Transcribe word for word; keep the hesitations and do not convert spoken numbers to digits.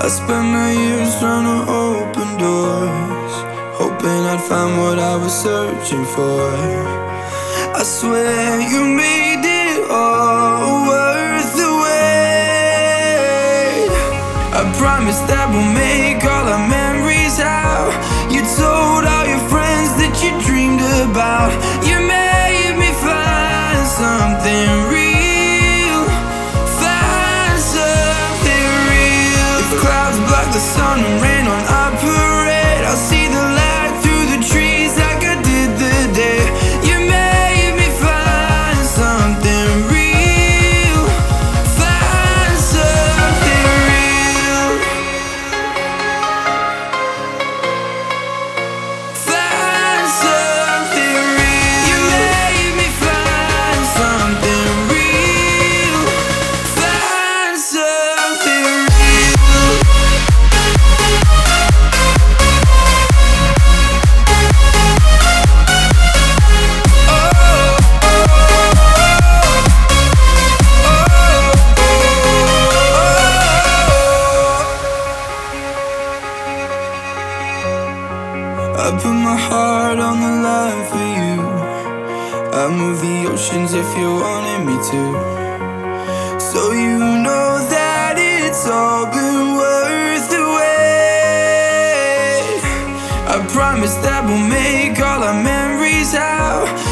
I spent my years trying to open doors, hoping I'd find what I was searching for. I swear you made it all worth the wait. I promise that we'll make all our memories how you told all your friends that you dreamed about. You made me find something real, find something real. If clouds block the sun and rain on our parade, I'll see the light through the trees like I did the day you made me find something real, find something real, find something real. You made me find something real, find something real. I put my heart on the line for you. I move the oceans if you wanted me to. So you know that it's all been worth the wait. I promise that we'll make all our memories how